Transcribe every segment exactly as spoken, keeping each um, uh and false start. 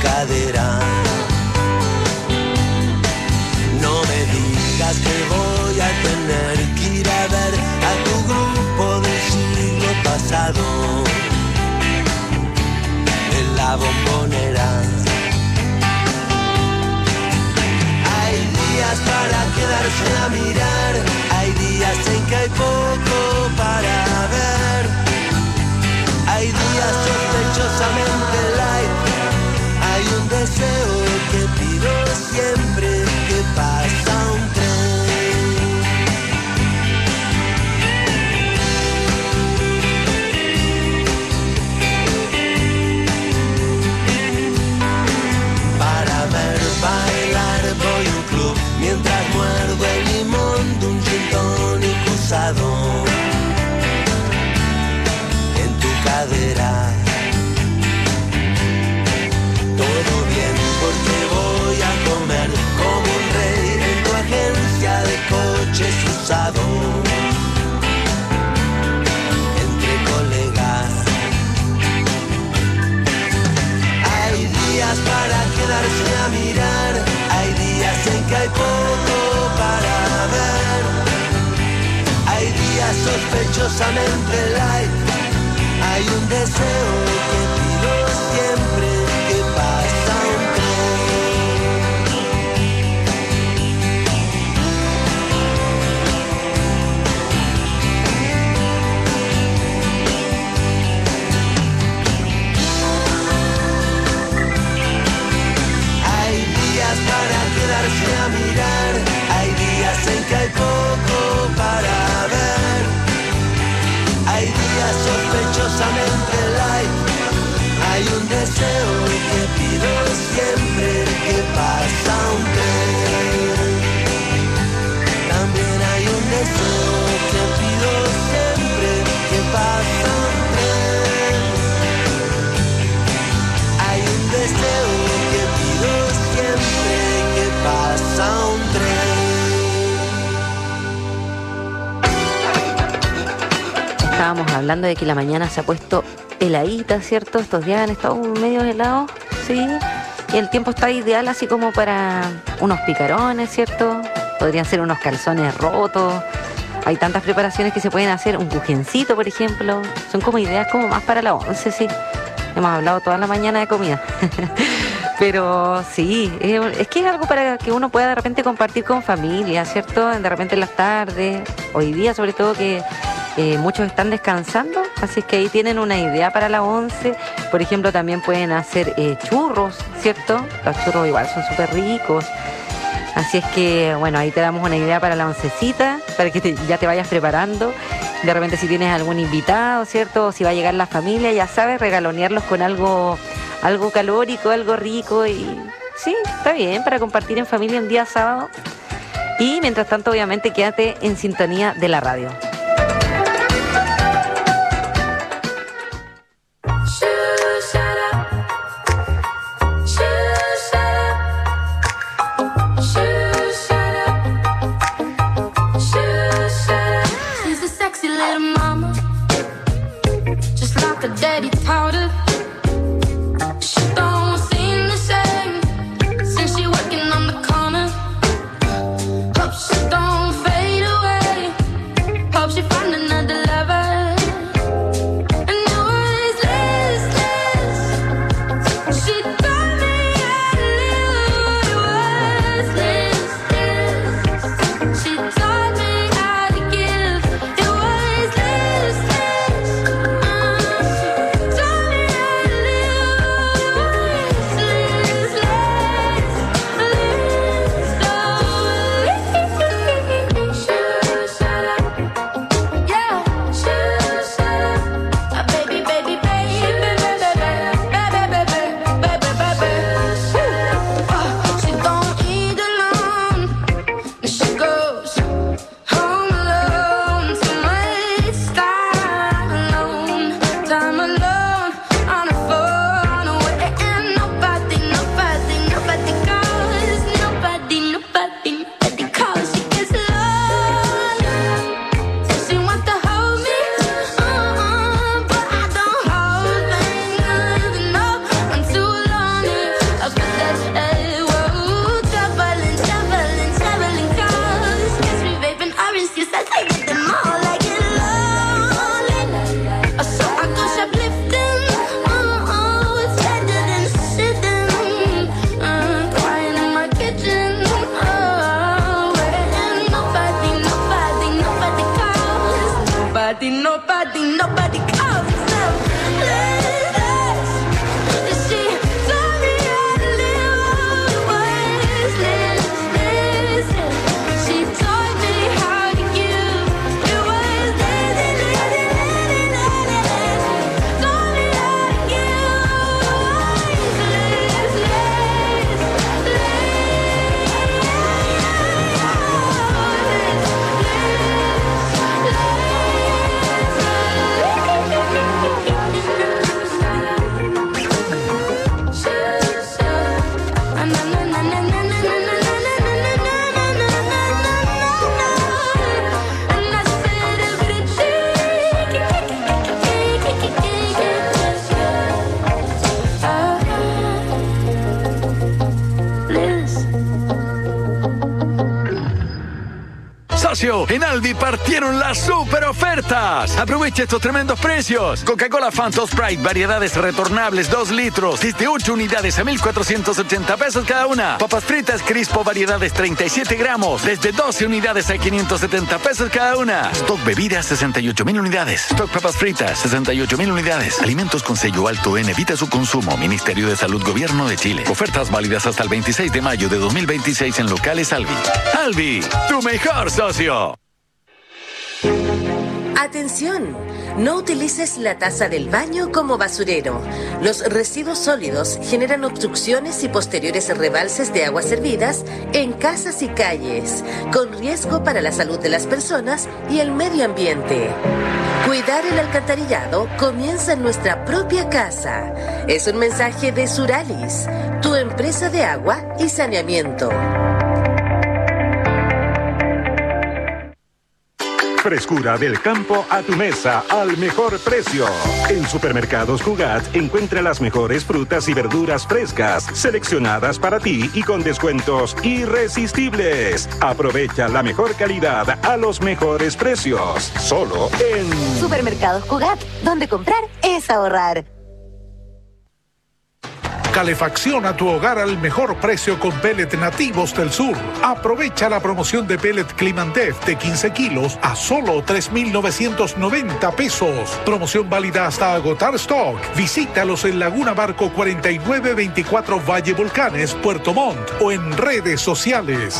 cadera. No me digas que voy a tener que ir a ver a tu grupo del siglo pasado en la Bombonera. Hay días para quedarse a mirar, hay días en que hay poco para ver, hay días sospechosamente light, hay un deseo que pido siempre que pasa un tren. Para ver bailar voy a un club mientras muerdo el limón de un gin tonic usado en tu cadera. Todo bien porque voy a comer como un rey en tu agencia de coches usados entre colegas. Hay días para quedarse a mirar, hay días en que hay poco para ver, hay días sospechosamente light, hay un deseo que pido siempre que pasa un para quedarse a mirar, hay días en que hay poco para ver, hay días sospechosamente light, hay un deseo que pido siempre que pasa un tren. También hay un deseo que pido siempre que pasa un tren. Hay un deseo que pido siempre que pasa un tren. Estábamos hablando de que la mañana se ha puesto heladita, ¿cierto? Estos días han estado medio helados, sí. Y el tiempo está ideal así como para unos picarones, ¿cierto? Podrían ser unos calzones rotos. Hay tantas preparaciones que se pueden hacer. Un cujencito, por ejemplo. Son como ideas como más para la once, sí. Hemos hablado toda la mañana de comida. Pero sí, es que es algo para que uno pueda de repente compartir con familia, ¿cierto? De repente en las tardes, hoy día sobre todo que eh, muchos están descansando, así es que ahí tienen una idea para la once. Por ejemplo, también pueden hacer eh, churros, ¿cierto? Los churros igual son súper ricos. Así es que, bueno, ahí te damos una idea para la oncecita, para que te, ya te vayas preparando. De repente si tienes algún invitado, ¿cierto? O si va a llegar la familia, ya sabes, regalonearlos con algo... algo calórico, algo rico y sí, está bien para compartir en familia un día sábado. Y mientras tanto, obviamente, quédate en sintonía de la radio. Pops nobody, nobody, nobody calls herself listless. She taught me how to live all the ways. Listless. She taught me how to give. It was listless. Taught me how to Socio, en Aldi partieron las super ofertas. Aprovecha estos tremendos precios. Coca-Cola Fanta Sprite, variedades retornables, dos litros, desde ocho unidades a mil cuatrocientos ochenta pesos cada una. Papas fritas Crispo, variedades treinta y siete gramos, desde doce unidades a quinientos setenta pesos cada una. Stock bebidas, sesenta y ocho mil unidades. Stock papas fritas, sesenta y ocho mil unidades. Alimentos con sello alto en, evita su consumo. Ministerio de Salud, Gobierno de Chile. Ofertas válidas hasta el veintiséis de mayo de dos mil veintiséis en locales Albi. Albi, tu mejor socio. Atención, no utilices la taza del baño como basurero. Los residuos sólidos generan obstrucciones y posteriores rebalses de aguas servidas en casas y calles, con riesgo para la salud de las personas y el medio ambiente. Cuidar el alcantarillado comienza en nuestra propia casa. Es un mensaje de Suralis, tu empresa de agua y saneamiento. Frescura del campo a tu mesa al mejor precio. En Supermercados Cugat encuentra las mejores frutas y verduras frescas, seleccionadas para ti y con descuentos irresistibles. Aprovecha la mejor calidad a los mejores precios. Solo en Supermercados Cugat, donde comprar es ahorrar. Calefacción a tu hogar al mejor precio con pellet nativos del sur. Aprovecha la promoción de pellet Climandef de quince kilos a solo tres mil novecientos noventa pesos. Promoción válida hasta agotar stock. Visítalos en Laguna Barco cuarenta y nueve veinticuatro Valle Volcanes, Puerto Montt o en redes sociales.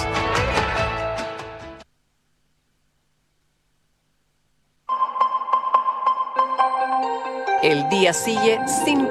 El día sigue sin